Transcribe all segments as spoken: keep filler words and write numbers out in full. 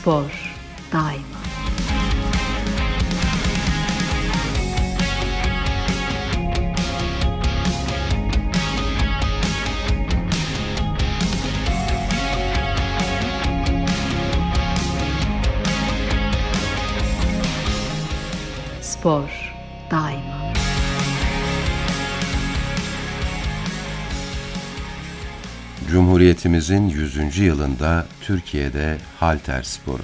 Spor daima. Spor daima. Cumhuriyetimizin yüzüncü yılında Türkiye'de halter sporu.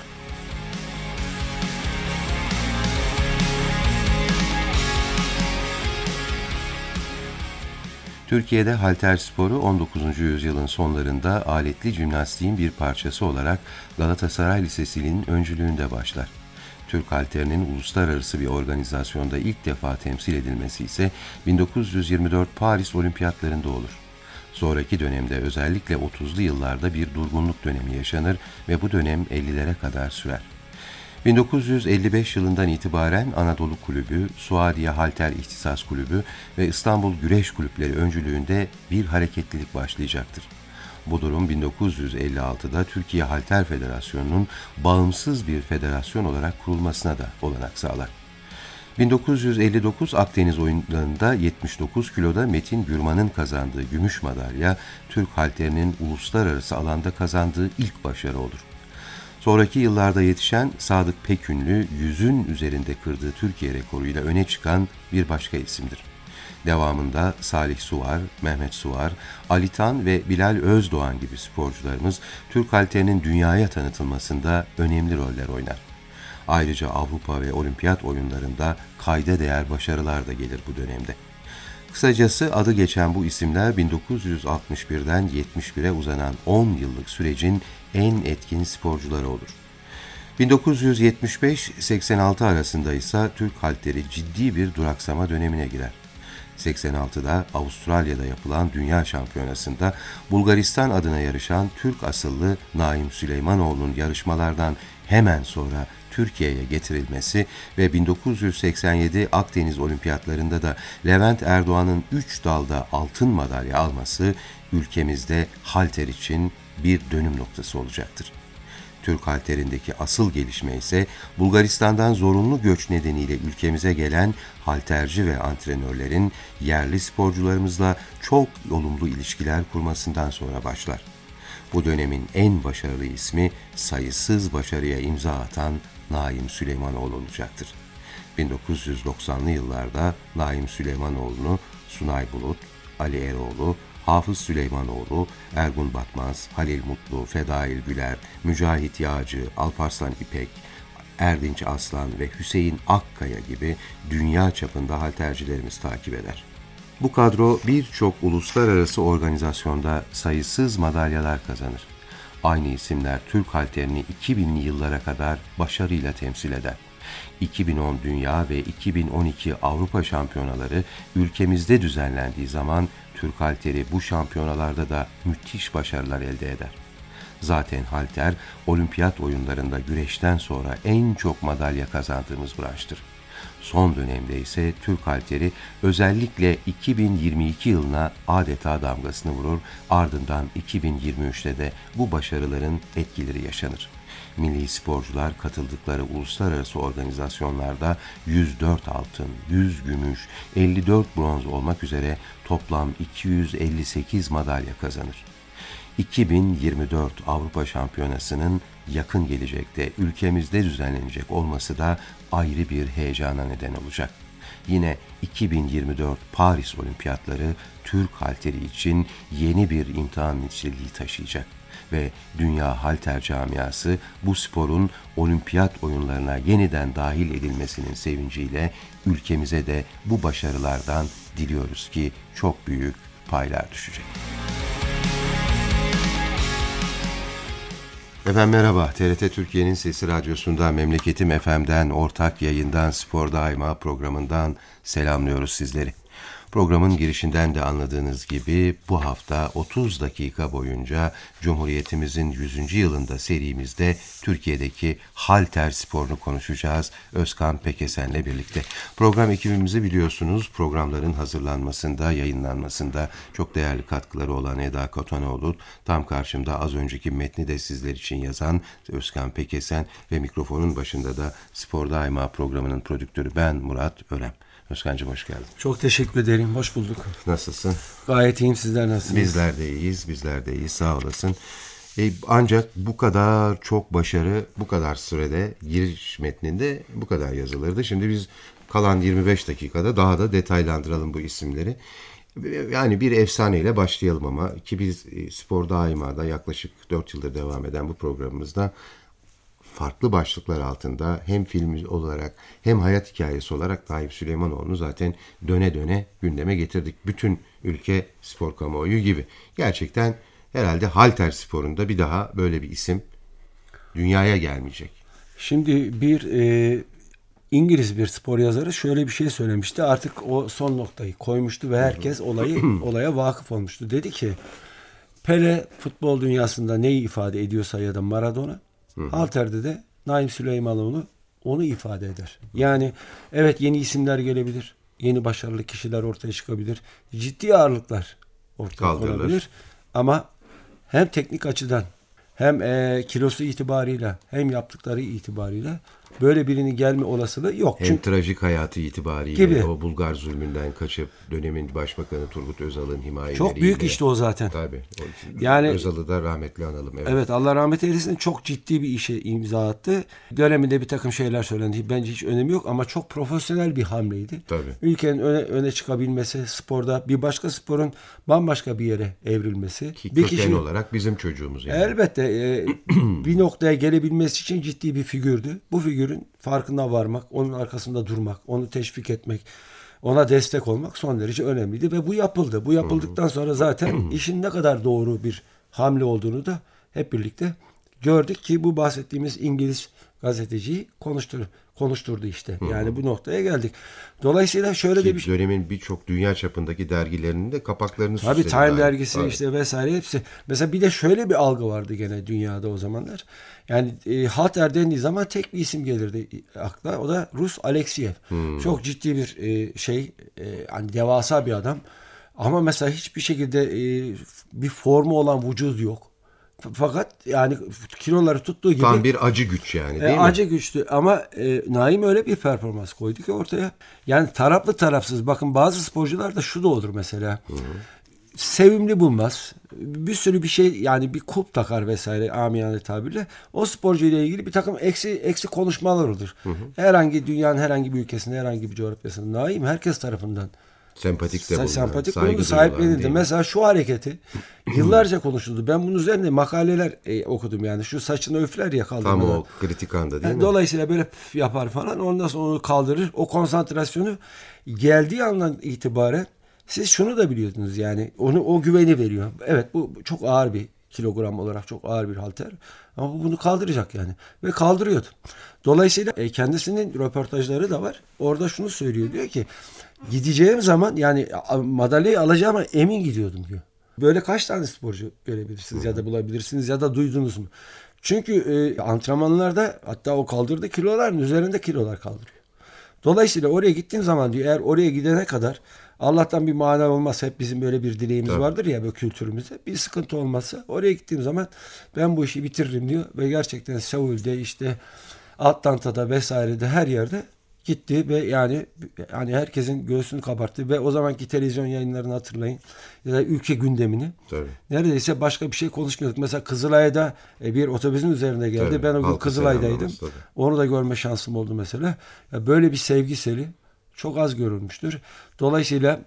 Türkiye'de halter sporu on dokuzuncu yüzyılın sonlarında aletli jimnastiğin bir parçası olarak Galatasaray Lisesi'nin öncülüğünde başlar. Türk halterinin uluslararası bir organizasyonda ilk defa temsil edilmesi ise bin dokuz yüz yirmi dört Paris Olimpiyatlarında olur. Sonraki dönemde özellikle otuzlu yıllarda bir durgunluk dönemi yaşanır ve bu dönem ellilere kadar sürer. bin dokuz yüz elli beş yılından itibaren Anadolu Kulübü, Suadiye Halter İhtisas Kulübü ve İstanbul Güreş Kulüpleri öncülüğünde bir hareketlilik başlayacaktır. Bu durum bin dokuz yüz elli altıda Türkiye Halter Federasyonu'nun bağımsız bir federasyon olarak kurulmasına da olanak sağlar. bin dokuz yüz elli dokuz Akdeniz oyunlarında yetmiş dokuz kiloda Metin Gürman'ın kazandığı gümüş madalya, Türk halterinin uluslararası alanda kazandığı ilk başarı olur. Sonraki yıllarda yetişen Sadık Pekünlü, yüzün üzerinde kırdığı Türkiye rekoruyla öne çıkan bir başka isimdir. Devamında Salih Suvar, Mehmet Suvar, Ali Tan ve Bilal Özdoğan gibi sporcularımız Türk halterinin dünyaya tanıtılmasında önemli roller oynar. Ayrıca Avrupa ve Olimpiyat oyunlarında kayda değer başarılar da gelir bu dönemde. Kısacası adı geçen bu isimler bin dokuz yüz altmış birden yetmiş bire uzanan on yıllık sürecin en etkin sporcuları olur. bin dokuz yüz yetmiş beş seksen altı arasında ise Türk halteri ciddi bir duraksama dönemine girer. seksen altıda Avustralya'da yapılan Dünya Şampiyonası'nda Bulgaristan adına yarışan Türk asıllı Naim Süleymanoğlu'nun yarışmalardan hemen sonra Türkiye'ye getirilmesi ve bin dokuz yüz seksen yedi Akdeniz Olimpiyatlarında da Levent Erdoğan'ın üç dalda altın madalya alması ülkemizde halter için bir dönüm noktası olacaktır. Türk halterindeki asıl gelişme ise Bulgaristan'dan zorunlu göç nedeniyle ülkemize gelen halterci ve antrenörlerin yerli sporcularımızla çok olumlu ilişkiler kurmasından sonra başlar. Bu dönemin en başarılı ismi sayısız başarıya imza atan Naim Süleymanoğlu olacaktır. bin dokuz yüz doksanlı yıllarda Naim Süleymanoğlu'nu Sunay Bulut, Ali Eroğlu, Hafız Süleymanoğlu, Ergun Batmaz, Halil Mutlu, Fedail Güler, Mücahit Yağcı, Alparslan İpek, Erdinç Aslan ve Hüseyin Akkaya gibi dünya çapında haltercilerimiz takip eder. Bu kadro birçok uluslararası organizasyonda sayısız madalyalar kazanır. Aynı isimler Türk halterini iki binli yıllara kadar başarıyla temsil eder. iki bin on Dünya ve iki bin on iki Avrupa Şampiyonaları ülkemizde düzenlendiği zaman Türk halteri bu şampiyonalarda da müthiş başarılar elde eder. Zaten halter, olimpiyat oyunlarında güreşten sonra en çok madalya kazandığımız branştır. Son dönemde ise Türk halteri özellikle iki bin yirmi iki yılına adeta damgasını vurur, ardından iki bin yirmi üçte de bu başarıların etkileri yaşanır. Milli sporcular katıldıkları uluslararası organizasyonlarda yüz dört altın, yüz gümüş, elli dört bronz olmak üzere toplam iki yüz elli sekiz madalya kazanır. iki bin yirmi dört Avrupa Şampiyonası'nın yakın gelecekte ülkemizde düzenlenecek olması da ayrı bir heyecana neden olacak. Yine iki bin yirmi dört Paris Olimpiyatları Türk halteri için yeni bir imtihan niteliği taşıyacak ve dünya halter camiası bu sporun olimpiyat oyunlarına yeniden dahil edilmesinin sevinciyle ülkemize de bu başarılardan diliyoruz ki çok büyük paylar düşecek. Efendim merhaba, T R T Türkiye'nin Sesi Radyosu'nda Memleketim F M'den ortak yayından Spor Daima programından selamlıyoruz sizleri. Programın girişinden de anladığınız gibi bu hafta otuz dakika boyunca Cumhuriyetimizin yüzüncü yılında serimizde Türkiye'deki halter sporunu konuşacağız Özkan Pekesen'le birlikte. Program ekibimizi biliyorsunuz, programların hazırlanmasında, yayınlanmasında çok değerli katkıları olan Eda Katanoğlu, tam karşımda az önceki metni de sizler için yazan Özkan Pekesen ve mikrofonun başında da Spor Daima programının prodüktörü ben Murat Örem. Özkan'cığım hoş geldin. Çok teşekkür ederim. Hoş bulduk. Nasılsın? Gayet iyiyim. Sizler nasılsınız? Bizler de iyiyiz. Bizler de iyiyiz. Sağ olasın. E, ancak bu kadar çok başarı, bu kadar sürede giriş metninde bu kadar yazılırdı. Şimdi biz kalan yirmi beş dakikada daha da detaylandıralım bu isimleri. Yani bir efsaneyle başlayalım ama ki biz Spor Daima'da yaklaşık dört yıldır devam eden bu programımızda farklı başlıklar altında hem film olarak hem hayat hikayesi olarak Naim Süleymanoğlu'nu zaten döne döne gündeme getirdik. Bütün ülke spor kamuoyu gibi. Gerçekten herhalde halter sporunda bir daha böyle bir isim dünyaya gelmeyecek. Şimdi bir e, İngiliz bir spor yazarı şöyle bir şey söylemişti. Artık o son noktayı koymuştu ve herkes olayı olaya vakıf olmuştu. Dedi ki Pele futbol dünyasında neyi ifade ediyorsa ya da Maradona, halterde de Naim Süleymanoğlu onu ifade eder. Yani evet, yeni isimler gelebilir. Yeni başarılı kişiler ortaya çıkabilir. Ciddi ağırlıklar ortaya Kaldırılır. konabilir. Ama hem teknik açıdan hem e, kilosu itibarıyla hem yaptıkları itibarıyla böyle birinin gelme olasılığı yok. Hem Çünkü trajik hayatı itibariyle gibi. o Bulgar zulmünden kaçıp dönemin başbakanı Turgut Özal'ın himayeleriyle. çok büyük işte o zaten. Tabii. O, Yani- Özal'ı da rahmetli analım. Evet. Evet, Allah rahmet eylesin, çok ciddi bir işe imza attı. Döneminde bir takım şeyler söylendi. Bence hiç önemi yok ama çok profesyonel bir hamleydi. Tabii. Ülkenin öne, öne çıkabilmesi, sporda bir başka sporun bambaşka bir yere evrilmesi. Ki bir köken kişinin olarak bizim çocuğumuz yani. elbette e, bir noktaya gelebilmesi için ciddi bir figürdü. Bu figürün farkına varmak, onun arkasında durmak, onu teşvik etmek, ona destek olmak son derece önemliydi ve bu yapıldı. Bu yapıldıktan sonra zaten işin ne kadar doğru bir hamle olduğunu da hep birlikte gördük ki bu bahsettiğimiz İngiliz gazeteciyi konuştur, konuşturdu işte. Yani bu noktaya geldik. Dolayısıyla şöyle de bir Ki dönemin birçok dünya çapındaki dergilerinin de kapaklarını Tabii süsledi. Time daha. dergisi Tabii. işte vesaire hepsi. Mesela bir de şöyle bir algı vardı gene dünyada o zamanlar. Yani e, halter dendiği zaman tek bir isim gelirdi akla. O da Rus Alexiev. Hmm. Çok ciddi bir e, şey, e, hani devasa bir adam. Ama mesela hiçbir şekilde e, bir formu olan vücudu yok. F- Fakat yani kiloları tuttuğu gibi Tam bir acı güç yani e, değil mi? acı güçlü ama e, Naim öyle bir performans koydu ki ortaya. Yani taraflı tarafsız. Bakın bazı sporcular da şu da olur mesela. Sevimli bulmaz. Bir sürü bir şey, yani bir kulp takar vesaire amiyane tabirle. O sporcu ile ilgili bir takım eksi eksi konuşmalar olur. Herhangi dünyanın herhangi bir ülkesinde, herhangi bir coğrafyasında Naim herkes tarafından Sempatik de Sa- bulunan, sempatik saygı bulundu, duyulan sahiplenildi. değil mi? Mesela şu hareketi yıllarca konuşuldu. Ben bunun üzerinde makaleler e, okudum yani. Şu saçını öfler ya Tam kaldırmadan. o kritik anda değil Yani mi? dolayısıyla böyle püf yapar falan. Ondan sonra onu kaldırır. O konsantrasyonu geldiği andan itibaren siz şunu da biliyordunuz yani. Onu o güveni veriyor. Evet, bu çok ağır bir kilogram olarak çok ağır bir halter. Ama bu bunu kaldıracak yani. Ve kaldırıyordu. Dolayısıyla e, kendisinin röportajları da var. Orada şunu söylüyor. Diyor ki gideceğim zaman yani a- madalyayı alacağıma emin gidiyordum diyor. Böyle kaç tane sporcu görebilirsiniz ya da bulabilirsiniz ya da duydunuz mu? Çünkü e, antrenmanlarda hatta o kaldırdığı kiloların üzerinde kilolar kaldırıyor. Dolayısıyla oraya gittiğin zaman diyor, eğer oraya gidene kadar Allah'tan bir mana olmaz. Hep bizim böyle bir dileğimiz Tabii. vardır ya böyle kültürümüzde. Bir sıkıntı olmazsa oraya gittiğim zaman ben bu işi bitiririm diyor. Ve gerçekten Seul'de işte Atlanta'da vesairede her yerde gitti ve yani yani herkesin göğsünü kabarttı ve o zamanki televizyon yayınlarını hatırlayın ya da ülke gündemini. Tabii. Neredeyse başka bir şey konuşmuyorduk. Mesela Kızılay'da e, bir otobüsün üzerinde geldi. Tabii, Ben o gün halkı Kızılay'daydım. selamlaması tabii. Onu da görme şansım oldu mesela. Ya böyle bir sevgiseli çok az görülmüştür. Dolayısıyla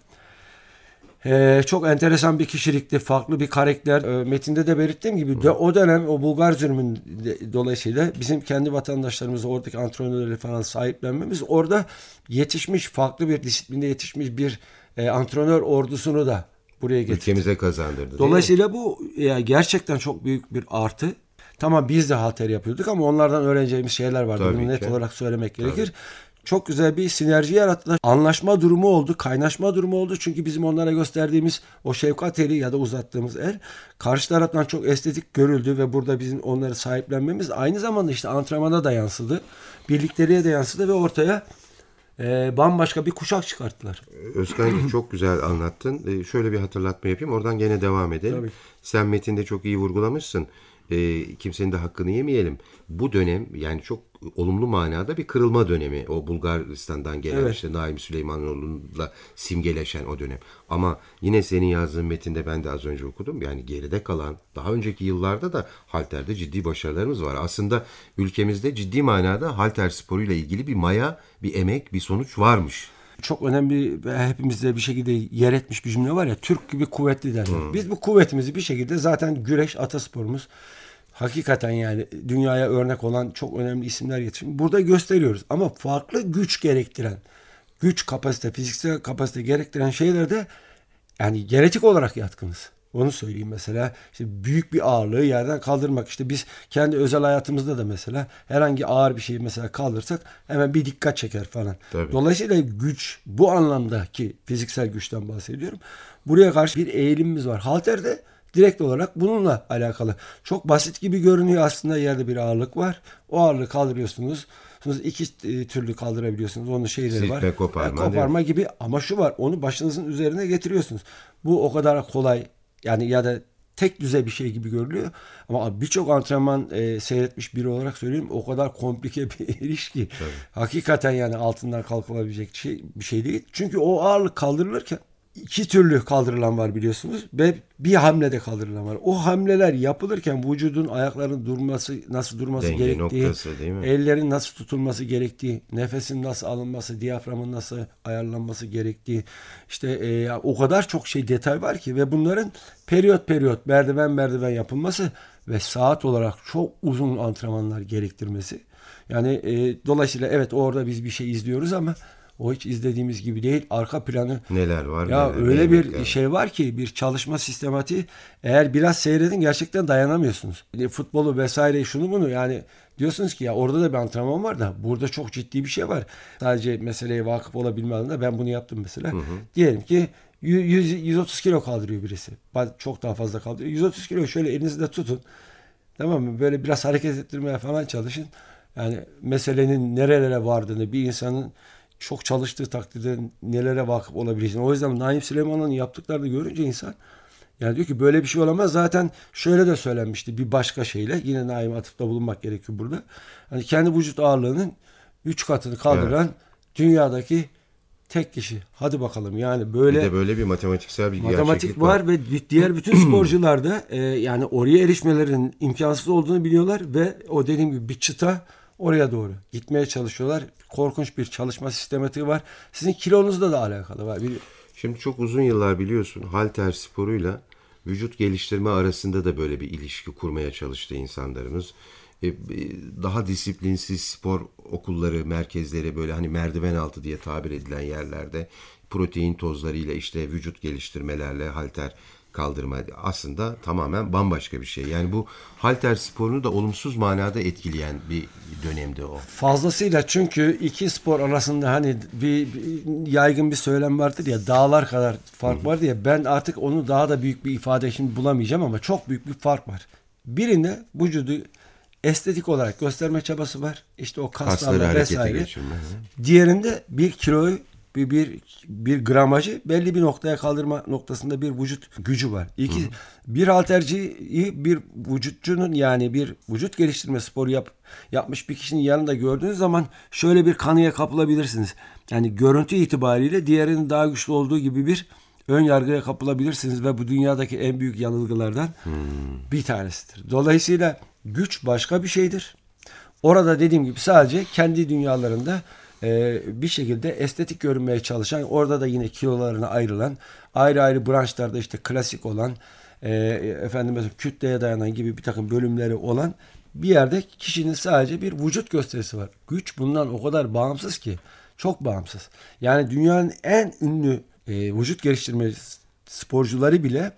e, çok enteresan bir kişilikti, farklı bir karakter. E, metinde de belirttiğim gibi de, o dönem o Bulgar zulmün de- dolayısıyla bizim kendi vatandaşlarımız, oradaki antrenörleri falan sahiplenmemiz, orada yetişmiş, farklı bir disiplinde yetişmiş bir e, antrenör ordusunu da buraya getirdi. Ülkemize kazandırdı değil mi? Dolayısıyla bu ya, gerçekten çok büyük bir artı. Tamam, biz de halter yapıyorduk ama onlardan öğreneceğimiz şeyler vardı. Tabii Bunu net ki. olarak söylemek gerekir. Çok güzel bir sinerji yarattılar. Anlaşma durumu oldu, kaynaşma durumu oldu. Çünkü bizim onlara gösterdiğimiz o şefkat eli ya da uzattığımız el karşı taraftan çok estetik görüldü ve burada bizim onları sahiplenmemiz aynı zamanda işte antrenmana da yansıdı. Birlikteliğe de yansıdı ve ortaya e, bambaşka bir kuşak çıkarttılar. Özkan çok güzel anlattın. Ee, şöyle bir hatırlatma yapayım. Oradan gene devam edelim. Tabii. Sen metinde çok iyi vurgulamışsın. Ee, kimsenin de hakkını yemeyelim. Bu dönem yani çok olumlu manada bir kırılma dönemi. O Bulgaristan'dan gelen Evet. işte Naim Süleymanoğlu'nla simgeleşen o dönem. Ama yine senin yazdığın metinde ben de az önce okudum. Yani geride kalan daha önceki yıllarda da halterde ciddi başarılarımız var. Aslında ülkemizde ciddi manada halter sporuyla ilgili bir maya, bir emek, bir sonuç varmış. Çok önemli ve hepimizde bir şekilde yer etmiş bir cümle var ya, Türk gibi kuvvetli derler. Biz bu kuvvetimizi bir şekilde zaten güreş atasporumuz hakikaten yani dünyaya örnek olan çok önemli isimler yetişmiş. Burada gösteriyoruz ama farklı güç gerektiren, güç kapasite, fiziksel kapasite gerektiren şeylerde yani genetik olarak yatkınız. Onu söyleyeyim mesela. İşte büyük bir ağırlığı yerden kaldırmak. İşte biz kendi özel hayatımızda da mesela herhangi ağır bir şeyi mesela kaldırsak hemen bir dikkat çeker falan. Tabii. Dolayısıyla güç, bu anlamdaki fiziksel güçten bahsediyorum. Buraya karşı bir eğilimimiz var. Halterde direkt olarak bununla alakalı. Çok basit gibi görünüyor aslında, yerde bir ağırlık var. O ağırlığı kaldırıyorsunuz. İki e, türlü kaldırabiliyorsunuz. Onun şeyleri Silkme, var. koparma, Yani koparma gibi, ama şu var. Onu başınızın üzerine getiriyorsunuz. Bu o kadar kolay yani ya da tek düze bir şey gibi görülüyor. Ama birçok antrenman e, seyretmiş biri olarak söyleyeyim, o kadar komplike bir iş ki. Tabii. Hakikaten yani altından kalkılabilecek şey, bir şey değil. Çünkü o ağırlık kaldırılırken iki türlü kaldırılan var biliyorsunuz ve bir hamlede kaldırılan var. O hamleler yapılırken vücudun, ayakların durması, nasıl durması Denge gerektiği, noktası değil mi? ellerin nasıl tutulması gerektiği, nefesin nasıl alınması, diyaframın nasıl ayarlanması gerektiği, işte e, o kadar çok şey, detay var ki ve bunların periyot periyot merdiven merdiven yapılması ve saat olarak çok uzun antrenmanlar gerektirmesi. Yani e, dolayısıyla evet, orada biz bir şey izliyoruz ama o hiç izlediğimiz gibi değil. Arka planı Neler var? ya neler, öyle neler bir yani. şey var ki, bir çalışma sistematiği, eğer biraz seyredin gerçekten dayanamıyorsunuz. Yani futbolu vesaire şunu bunu yani diyorsunuz ki ya orada da bir antrenman var da burada çok ciddi bir şey var. Sadece meseleye vakıf olabilme adına ben bunu yaptım mesela. Hı hı. Diyelim ki yüz, yüz otuz kilo kaldırıyor birisi. Çok daha fazla kaldırıyor. yüz otuz kilo şöyle elinizde tutun. Tamam mı? Böyle biraz hareket ettirmeye falan çalışın. Yani meselenin nerelere vardığını, bir insanın çok çalıştığı takdirde nelere vakıf olabileceğini. O yüzden Naim Süleymanoğlu'nun yaptıklarını görünce insan yani diyor ki böyle bir şey olamaz. Zaten şöyle de söylenmişti bir başka şeyle. Yine Naim'e atıfta bulunmak gerekiyor burada. Hani kendi vücut ağırlığının üç katını kaldıran evet. dünyadaki tek kişi. Hadi bakalım yani böyle. Bir de böyle bir matematiksel bir matematik var, var ve diğer bütün sporcular da e, yani oraya erişmelerinin imkansız olduğunu biliyorlar ve o dediğim gibi bir çıta oraya doğru gitmeye çalışıyorlar. Korkunç bir çalışma sistematiği var. Sizin kilonuzla da alakalı var. Şimdi çok uzun yıllar biliyorsun halter sporuyla vücut geliştirme arasında da böyle bir ilişki kurmaya çalıştı insanlarımız. Daha disiplinsiz spor okulları, merkezleri, böyle hani merdiven altı diye tabir edilen yerlerde protein tozlarıyla işte vücut geliştirmelerle halter kaldırma aslında tamamen bambaşka bir şey. Yani bu halter sporunu da olumsuz manada etkileyen bir dönemdi o. Fazlasıyla, çünkü iki spor arasında hani bir, bir yaygın bir söylem vardır ya, dağlar kadar fark var diye, ben artık onu daha da büyük bir ifade şimdi bulamayacağım ama çok büyük bir fark var. Birinde vücudu estetik olarak gösterme çabası var. İşte o kaslarla vesaire. Diğerinde bir kiloyu bir, bir bir gramajı belli bir noktaya kaldırma noktasında bir vücut gücü var. İki, hı hı. Bir halterciyi bir vücutçunun, yani bir vücut geliştirme sporu yap, yapmış bir kişinin yanında gördüğünüz zaman şöyle bir kanıya kapılabilirsiniz. Yani görüntü itibariyle diğerinin daha güçlü olduğu gibi bir ön yargıya kapılabilirsiniz ve bu dünyadaki en büyük yanılgılardan hmm. bir tanesidir. Dolayısıyla güç başka bir şeydir. Orada dediğim gibi sadece kendi dünyalarında e, bir şekilde estetik görünmeye çalışan, orada da yine kilolarına ayrılan, ayrı ayrı branşlarda işte klasik olan, e, efendim mesela kütleye dayanan gibi bir takım bölümleri olan bir yerde kişinin sadece bir vücut gösterisi var. Güç bundan o kadar bağımsız ki, çok bağımsız. Yani dünyanın en ünlü e, vücut geliştirme sporcuları bile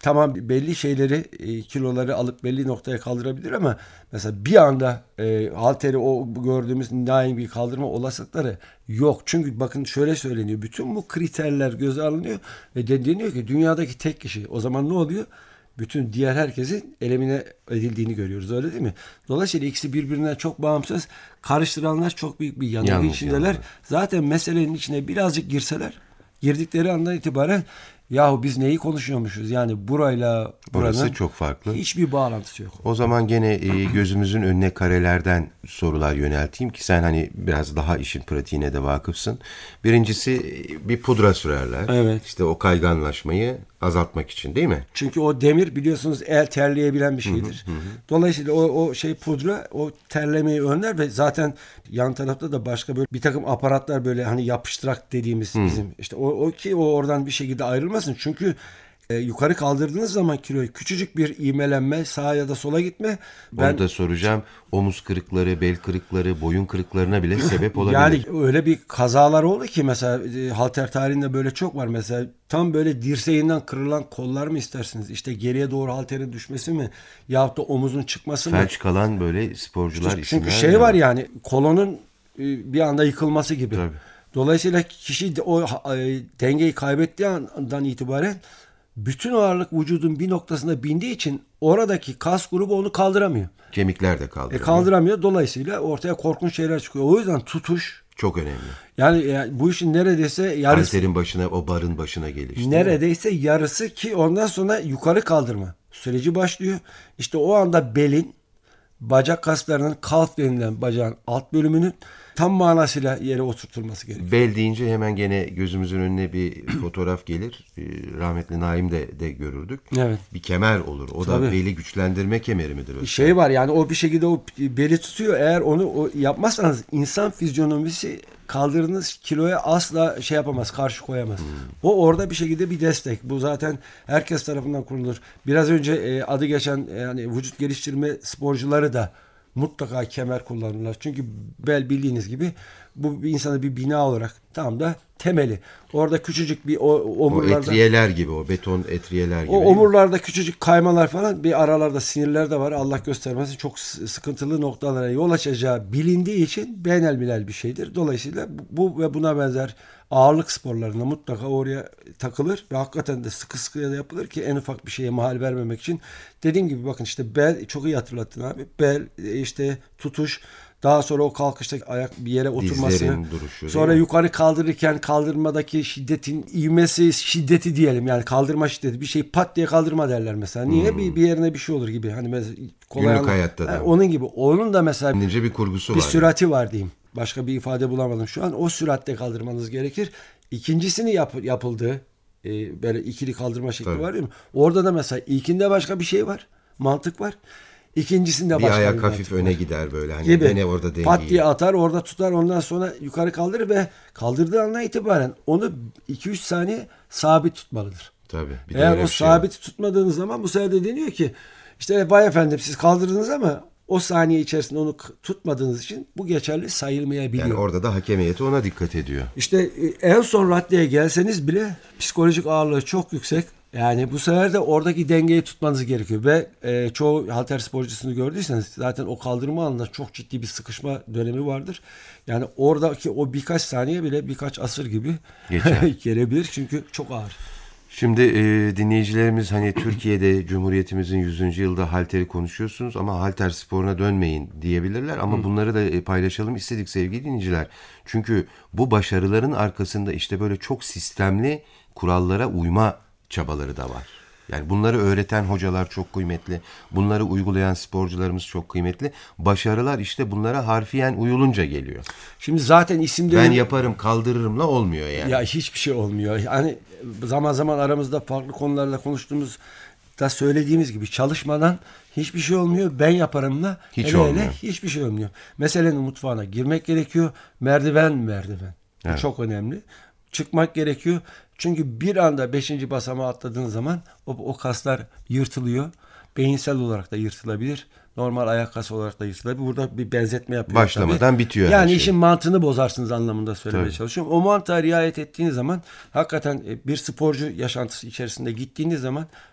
tamam belli şeyleri, e, kiloları alıp belli noktaya kaldırabilir ama mesela bir anda e, halteri o gördüğümüz daim bir kaldırma olasılıkları yok. Çünkü bakın şöyle söyleniyor. Bütün bu kriterler göze alınıyor ve de, deniyor ki dünyadaki tek kişi. O zaman ne oluyor? Bütün diğer herkesin elimine edildiğini görüyoruz, öyle değil mi? Dolayısıyla ikisi birbirinden çok bağımsız. Karıştıranlar çok büyük bir yanılgı Yanlış, içindeler. yanlış. Zaten meselenin içine birazcık girseler, girdikleri andan itibaren yahu biz neyi konuşuyormuşuz? Yani burayla buranın Burası çok farklı. hiçbir bağlantısı yok. O zaman gene e, gözümüzün önüne karelerden sorular yönelteyim ki sen hani biraz daha işin pratiğine de vakıfsın. Birincisi e, bir pudra sürerler. Evet. İşte o kayganlaşmayı azaltmak için, değil mi? Çünkü o demir biliyorsunuz el terleyebilen bir şeydir. Hı hı hı. Dolayısıyla o, o şey pudra o terlemeyi önler ve zaten yan tarafta da başka böyle bir takım aparatlar, böyle hani yapıştırak dediğimiz hı. bizim işte o, o ki o oradan bir şekilde ayrılmasın. Çünkü e, yukarı kaldırdığınız zaman kiloyu küçücük bir ivmelenme, sağa ya da sola gitme. Ben, Onu da soracağım. Omuz kırıkları, bel kırıkları, boyun kırıklarına bile sebep olabilir. Yani öyle bir kazalar oldu ki mesela e, halter tarihinde böyle çok var. Mesela tam böyle dirseğinden kırılan kollar mı istersiniz? İşte geriye doğru halterin düşmesi mi? Yahut da omuzun çıkması mı? Felç kalan böyle sporcular Çünkü isimler. şey var yani kolonun e, bir anda yıkılması gibi. Tabii. Dolayısıyla kişi de o e, dengeyi kaybettiği andan itibaren bütün ağırlık vücudun bir noktasına bindiği için oradaki kas grubu onu kaldıramıyor. Kemikler de kaldıramıyor. E kaldıramıyor. Dolayısıyla ortaya korkunç şeyler çıkıyor. O yüzden tutuş çok önemli. yani, yani bu işin neredeyse yarısı, halterin başına, o barın başına geliş. neredeyse yarısı ki ondan sonra yukarı kaldırma süreci başlıyor. İşte o anda belin, bacak kaslarının, kalf denilen bacağın alt bölümünün tam manasıyla yere oturtulması gerekiyor. Bel deyince hemen gene gözümüzün önüne bir fotoğraf gelir. Rahmetli Naim de, de görürdük. Evet. Bir kemer olur. O Tabii. da beli güçlendirme kemeri midir? O Şey var yani o bir şekilde o beli tutuyor. Eğer onu o yapmazsanız insan fizyonomisi kaldırdığınız kiloya asla şey yapamaz, karşı koyamaz. Hmm. O orada bir şekilde bir destek. Bu zaten herkes tarafından kurulur. Biraz önce e, adı geçen e, yani vücut geliştirme sporcuları da mutlaka kemer kullanırlar. Çünkü bel bildiğiniz gibi bu bir insanı bir bina olarak tam da temeli. Orada küçücük bir o, omurlarda. O etriyeler gibi, o beton etriyeler gibi. O omurlarda küçücük kaymalar falan, bir aralarda sinirler de var. Allah göstermesin, çok sıkıntılı noktalara yol açacağı bilindiği için beynelmilel bir şeydir. Dolayısıyla bu ve buna benzer ağırlık sporlarında mutlaka oraya takılır ve hakikaten de sıkı sıkıya da yapılır ki en ufak bir şeye mahal vermemek için. Dediğim gibi bakın işte bel, çok iyi hatırlattın abi. Bel, işte tutuş, daha sonra o kalkışta ayak bir yere oturmasını, duruşu, sonra yukarı kaldırırken kaldırmadaki şiddetin ivmesi, şiddeti diyelim yani kaldırma şiddeti, bir şey pat diye kaldırma derler mesela. Niye? Hmm. Bir, bir yerine bir şey olur gibi. Hani mesela kolay günlük anla- hayatta da. Yani onun gibi. Onun da mesela bir, bir kurgusu bir var. sürati var diyeyim. Başka bir ifade bulamadım şu an. O süratte kaldırmanız gerekir. İkincisini yap, yapıldığı e, böyle ikili kaldırma şekli Tabii. var değil mi? Orada da mesela ilkinde başka bir şey var. Mantık var. İkincisinde bir başka ayak bir hafif öne var. gider böyle. Hani gibi. Gene orada dengeyi. Pat diye atar, orada tutar, ondan sonra yukarı kaldırır ve kaldırdığı andan itibaren onu iki üç saniye sabit tutmalıdır. Tabii. Bir Eğer o şey sabit var. tutmadığınız zaman bu sefer de deniyor ki işte vay efendim siz kaldırdınız ama o saniye içerisinde onu tutmadığınız için bu geçerli sayılmayabiliyor. Yani orada da hakem heyeti ona dikkat ediyor. İşte en son raddeye gelseniz bile psikolojik ağırlığı çok yüksek. Yani bu sefer de oradaki dengeyi tutmanız gerekiyor ve e, çoğu halter sporcusunu gördüyseniz zaten o kaldırma anında çok ciddi bir sıkışma dönemi vardır. Yani oradaki o birkaç saniye bile birkaç asır gibi gelebilir çünkü çok ağır. Şimdi e, dinleyicilerimiz hani Türkiye'de Cumhuriyetimizin yüzüncü yılda halteri konuşuyorsunuz ama halter sporuna dönmeyin diyebilirler. Ama Hı. bunları da e, paylaşalım istedik sevgili dinleyiciler. Çünkü bu başarıların arkasında işte böyle çok sistemli kurallara uyma çabaları da var. Yani bunları öğreten hocalar çok kıymetli. Bunları uygulayan sporcularımız çok kıymetli. Başarılar işte bunlara harfiyen uyulunca geliyor. Şimdi zaten isimde... Ben yaparım kaldırırımla olmuyor yani. Ya hiçbir şey olmuyor. Yani zaman zaman aramızda farklı konularla konuştuğumuzda söylediğimiz gibi çalışmadan hiçbir şey olmuyor. Ben yaparımla hiç hele olmuyor. hele hiçbir şey olmuyor. Meselenin mutfağına girmek gerekiyor. Merdiven merdiven. Evet. Bu çok önemli. Çıkmak gerekiyor. Çünkü bir anda beşinci basamağı atladığınız zaman o, o kaslar yırtılıyor. Beyinsel olarak da yırtılabilir. Normal ayak kası olarak da yırtılabilir. Burada bir benzetme yapıyorum. Başlamadan tabii. bitiyor yani her şey. işin mantığını bozarsınız anlamında söylemeye tabii. çalışıyorum. O mantığa riayet ettiğiniz zaman hakikaten bir sporcu yaşantısı içerisinde gittiğiniz zaman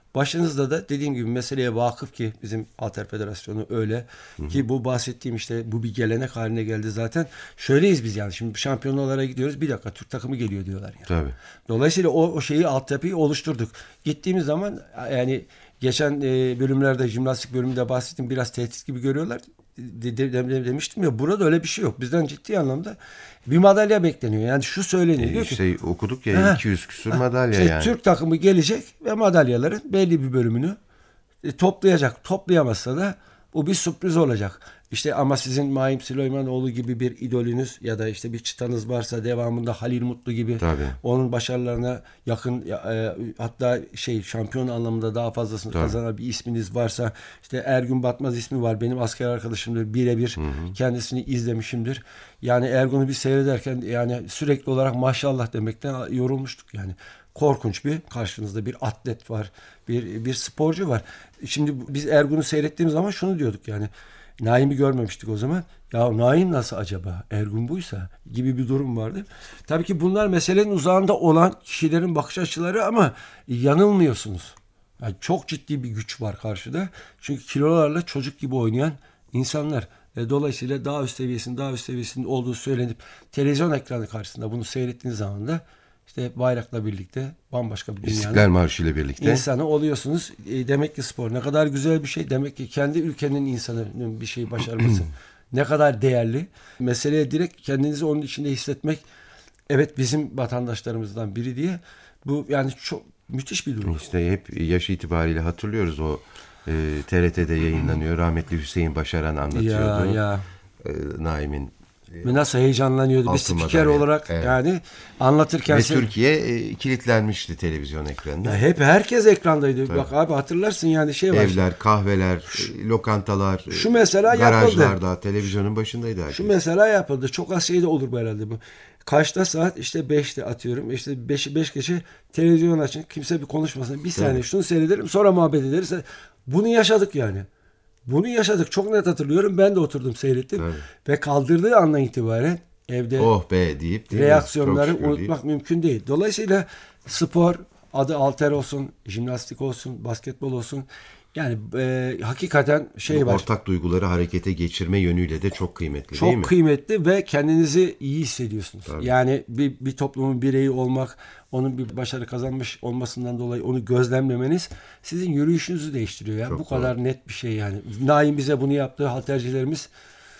Başınızda da dediğim gibi meseleye vakıf ki bizim Halter Federasyonu öyle hı hı. ki bu bahsettiğim işte bu bir gelenek haline geldi zaten. Şöyleyiz biz yani şimdi şampiyonlara gidiyoruz bir dakika Türk takımı geliyor diyorlar yani. Tabii. Dolayısıyla o, o şeyi altyapıyı oluşturduk. Gittiğimiz zaman yani geçen e, bölümlerde jimnastik bölümünde bahsettim biraz tehdit gibi görüyorlar. De, de, de, demiştim ya burada öyle bir şey yok. Bizden ciddi anlamda bir madalya bekleniyor. Yani şu söyleniyor. E, diyor işte ki, okuduk ya iki yüz küsur madalya işte yani. Türk takımı gelecek ve madalyaların belli bir bölümünü e, toplayacak. Toplayamazsa da bu bir sürpriz olacak. İşte ama sizin Mahim Süleymanoğlu gibi bir idolünüz ya da işte bir çıtanız varsa devamında Halil Mutlu gibi Tabii. onun başarılarına yakın e, hatta şey şampiyon anlamında daha fazlasını Tabii. kazanan bir isminiz varsa işte Ergün Batmaz ismi var. Benim asker arkadaşımdır. Birebir kendisini izlemişimdir. Yani Ergun'u bir seyrederken yani sürekli olarak maşallah demekten yorulmuştuk yani. Korkunç bir karşınızda bir atlet var. Bir bir sporcu var. Şimdi biz Ergun'u seyrettiğimiz zaman şunu diyorduk yani. Naim'i görmemiştik o zaman. Ya Naim nasıl acaba? Ergun buysa gibi bir durum vardı. Tabii ki bunlar meselenin uzağında olan kişilerin bakış açıları ama yanılmıyorsunuz. Yani çok ciddi bir güç var karşıda. Çünkü kilolarla çocuk gibi oynayan insanlar. E, dolayısıyla daha üst seviyesinin daha üst seviyesinin olduğu söylenip televizyon ekranı karşısında bunu seyrettiğiniz zaman da İşte bayrakla birlikte bambaşka bir dünyanın İstiklal Marşı ile birlikte insanı oluyorsunuz. E, demek ki spor ne kadar güzel bir şey. Demek ki kendi ülkenin insanının bir şey başarması ne kadar değerli. Meseleye direkt kendinizi onun içinde hissetmek evet bizim vatandaşlarımızdan biri diye bu yani çok müthiş bir durum. İşte hep yaş itibariyle hatırlıyoruz o e, T R T'de yayınlanıyor. Rahmetli Hüseyin Başaran anlatıyordu. Ya ya. E, Naim'in Ve nasıl heyecanlanıyordu bir altın spiker madalya. olarak Evet. yani anlatırken. Ve sen... Türkiye e, kilitlenmişti televizyon ekranında. Ya hep herkes ekrandaydı. Tabii. Bak abi hatırlarsın yani şey var. Evler, kahveler, e, lokantalar, Şu mesela garajlarda, yapıldı. televizyonun başındaydı herkes. Şu mesela yapıldı. Çok az şey de olur bu herhalde bu. Kaçta saat? İşte beşte atıyorum. İşte beş, beş geçe televizyon açın. Kimse bir konuşmasın. Bir saniye şunu seyrederim sonra muhabbet ederiz. Bunu yaşadık yani. Bunu yaşadık. Çok net hatırlıyorum. Ben de oturdum seyrettim. Tabii. Ve kaldırdığı andan itibaren evde oh be deyip değil reaksiyonları mi? unutmak deyip. Mümkün değil. Dolayısıyla spor adı halter olsun, jimnastik olsun, basketbol olsun. Yani e, hakikaten şey Bu var. ortak duyguları harekete geçirme yönüyle de çok kıymetli Çok değil mi? Çok kıymetli ve kendinizi iyi hissediyorsunuz. Tabii. Yani bir, bir toplumun bireyi olmak, onun bir başarı kazanmış olmasından dolayı onu gözlemlemeniz sizin yürüyüşünüzü değiştiriyor. Ya. Bu doğru. Kadar net bir şey yani. Naim bize bunu yaptı, haltercilerimiz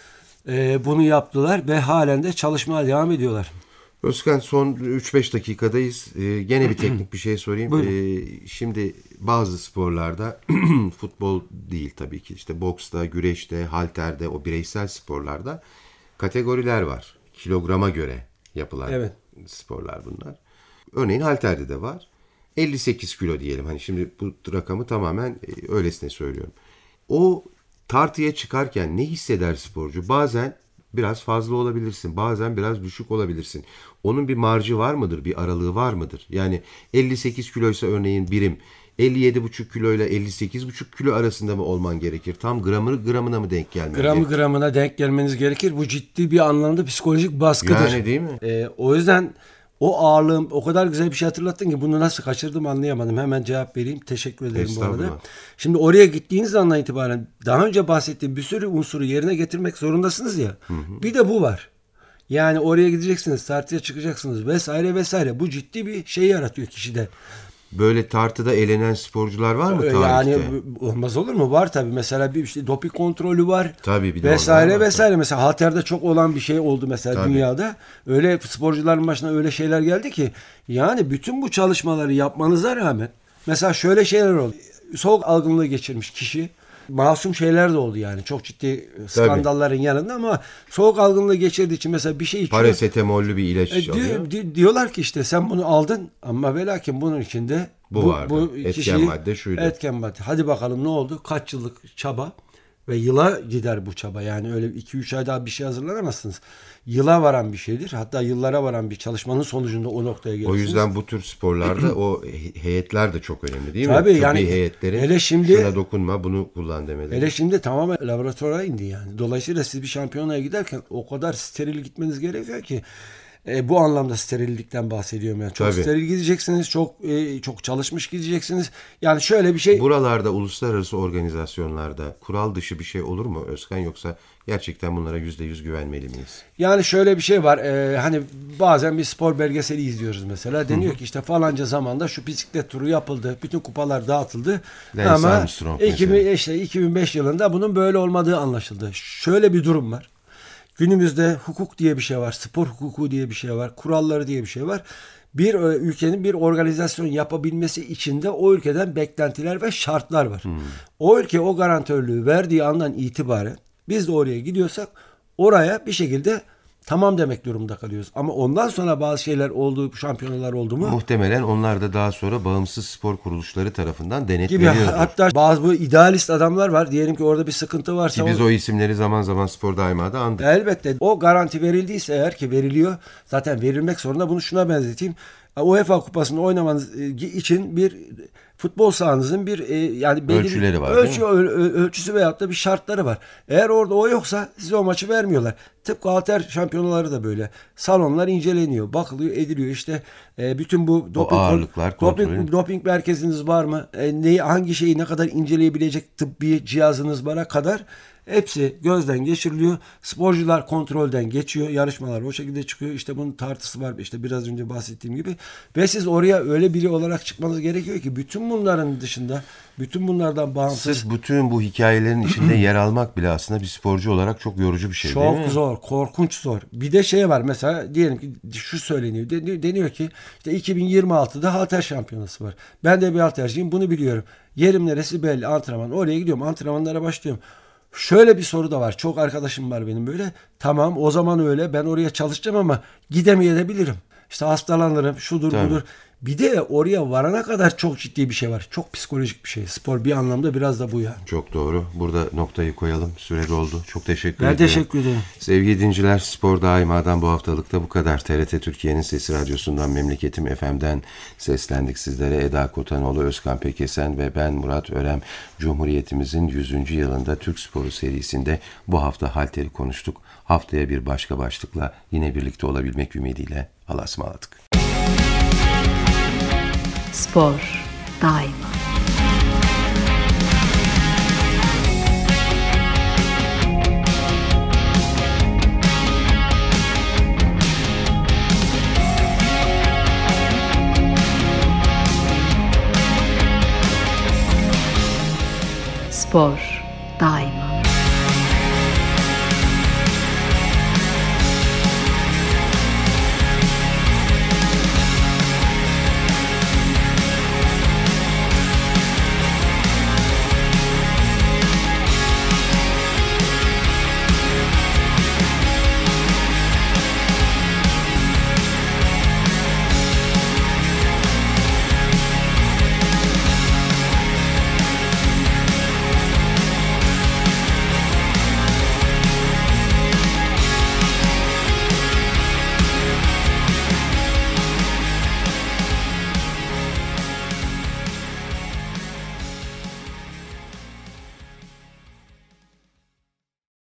e, bunu yaptılar ve halen de çalışmaya devam ediyorlar. Özkan son üç beş dakikadayız. Ee, gene bir teknik bir şey sorayım. Ee, şimdi bazı sporlarda futbol değil tabii ki işte boksta, güreşte, halterde o bireysel sporlarda kategoriler var. Kilograma göre yapılan evet. sporlar bunlar. Örneğin halterde de var. elli sekiz kilo diyelim. Hani şimdi bu rakamı tamamen e, öylesine söylüyorum. O tartıya çıkarken ne hisseder sporcu? Bazen biraz fazla olabilirsin. Bazen biraz düşük olabilirsin. Onun bir marjı var mıdır? Bir aralığı var mıdır? Yani elli sekiz kiloysa örneğin birim elli yedi buçuk kilo ile elli sekiz buçuk kilo arasında mı olman gerekir? Tam gramı gramına mı denk gelmen Gramı gerekir? gramına denk gelmeniz gerekir. Bu ciddi bir anlamda psikolojik baskıdır. Yani değil mi? Ee, o yüzden o ağırlığım o kadar güzel bir şey hatırlattın ki bunu nasıl kaçırdım anlayamadım. Hemen cevap vereyim. Teşekkür ederim bu arada. Şimdi oraya gittiğiniz andan itibaren daha önce bahsettiğim bir sürü unsuru yerine getirmek zorundasınız ya. Hı hı. Bir de bu var. Yani oraya gideceksiniz, tartıya çıkacaksınız vesaire vesaire. Bu ciddi bir şey yaratıyor kişide. Böyle tartıda elenen sporcular var mı tarihte? Yani olmaz olur mu? Var tabii. Mesela bir işte doping kontrolü var. Tabii bir de vesaire vesaire. Tabii. Mesela halterde çok olan bir şey oldu mesela tabii. dünyada. Öyle sporcuların başına öyle şeyler geldi ki yani bütün bu çalışmaları yapmanıza rağmen mesela şöyle şeyler oldu. Soğuk algınlığı geçirmiş kişi. Masum şeyler de oldu yani. Çok ciddi skandalların tabii. yanında ama soğuk algınlığı geçirdiği için mesela bir şey içiyor. Parasetemollü bir ilaç e, alıyor. Di, diyorlar ki işte sen bunu aldın ama ve lakin bunun içinde bu, bu vardı. Bu etken kişiyi, madde şuydu. Etken madde. Hadi bakalım ne oldu? Kaç yıllık çaba ve yıla gider bu çaba. Yani öyle iki üç ay daha bir şey hazırlanamazsınız. Yıla varan bir şeydir. Hatta yıllara varan bir çalışmanın sonucunda o noktaya gelirsiniz. O yüzden bu tür sporlarda o heyetler de çok önemli değil mi? Tabii Tıbbi yani heyetlerin hele şimdi, şuna dokunma bunu kullan demeleri. Hele şimdi tamamen laboratuvara indi yani. Dolayısıyla siz bir şampiyonaya giderken o kadar steril gitmeniz gerekiyor ki E, bu anlamda sterillikten bahsediyorum yani. Çok Tabii. steril gideceksiniz, çok e, çok çalışmış gideceksiniz. Yani şöyle bir şey. Buralarda uluslararası organizasyonlarda kural dışı bir şey olur mu Özkan, yoksa gerçekten bunlara yüzde yüz güvenmeli miyiz? Yani şöyle bir şey var. E, hani bazen bir spor belgeseli izliyoruz mesela. Deniyor ki işte falanca zamanda şu bisiklet turu yapıldı. Bütün kupalar dağıtıldı. Lance Ama Armstrong iki bin, mesela. işte iki bin beş yılında bunun böyle olmadığı anlaşıldı. Şöyle bir durum var. Günümüzde hukuk diye bir şey var. Spor hukuku diye bir şey var. Kuralları diye bir şey var. Bir e, ülkenin bir organizasyon yapabilmesi için de o ülkeden beklentiler ve şartlar var. Hmm. O ülke o garantörlüğü verdiği andan itibaren biz de oraya gidiyorsak oraya bir şekilde tamam demek durumunda kalıyoruz. Ama ondan sonra bazı şeyler oldu, şampiyonalar oldu mu? Muhtemelen onlar da daha sonra bağımsız spor kuruluşları tarafından Gibi. denetleniyordur. Hatta bazı bu idealist adamlar var. Diyelim ki orada bir sıkıntı varsa. Ki biz o... o isimleri zaman zaman Spor Daima'da andık. Elbette o garanti verildiyse eğer, ki veriliyor. Zaten verilmek zorunda. Bunu şuna benzeteyim. UEFA kupasını oynamanız için bir futbol sahanızın bir e, yani belli ölçüleri bir var. Ölçü, öl, ölçüsü veyahut da bir şartları var. Eğer orada o yoksa size o maçı vermiyorlar. Tıpkı halter şampiyonaları da böyle. Salonlar inceleniyor, bakılıyor, ediliyor. İşte e, bütün bu doping, ağırlıklar, doping, doping merkeziniz var mı? E, neyi, hangi şeyi ne kadar inceleyebilecek tıbbi cihazınız vara kadar hepsi gözden geçiriliyor. Sporcular kontrolden geçiyor. Yarışmalar o şekilde çıkıyor. İşte bunun tartısı var. İşte biraz önce bahsettiğim gibi. Ve siz oraya öyle biri olarak çıkmanız gerekiyor ki bütün bunların dışında, bütün bunlardan bağımsız. Sırf bütün bu hikayelerin içinde yer almak bile aslında bir sporcu olarak çok yorucu bir şey, çok değil mi? Çok zor. Korkunç zor. Bir de şey var mesela, diyelim ki şu söyleniyor. Deniyor, deniyor ki işte iki bin yirmi altıda halter şampiyonası var. Ben de bir halterciyim. Bunu biliyorum. Yerim neresi belli. Antrenman. Oraya gidiyorum. Antrenmanlara başlıyorum. Şöyle bir soru da var. Çok arkadaşım var benim böyle. Tamam, o zaman öyle. Ben oraya çalışacağım ama gidemeyebilirim. İşte hastalanırım. Şudur Tabii. budur. Bir de oraya varana kadar çok ciddi bir şey var. Çok psikolojik bir şey. Spor bir anlamda biraz da bu ya. Çok doğru. Burada noktayı koyalım. Süre doldu. Çok teşekkür Ben ediyorum. teşekkür ederim. Sevgili dinciler, Spor Daima'dan bu haftalıkta bu kadar. T R T Türkiye'nin Sesi Radyosu'ndan, Memleketim F M'den seslendik sizlere. Eda Kotanoğlu, Özkan Pekesen ve ben Murat Örem. Cumhuriyetimizin yüzüncü yılında Türk Sporu serisinde bu hafta halteri konuştuk. Haftaya bir başka başlıkla yine birlikte olabilmek ümidiyle Allah'a ısmarladık. Spor Daima. Spor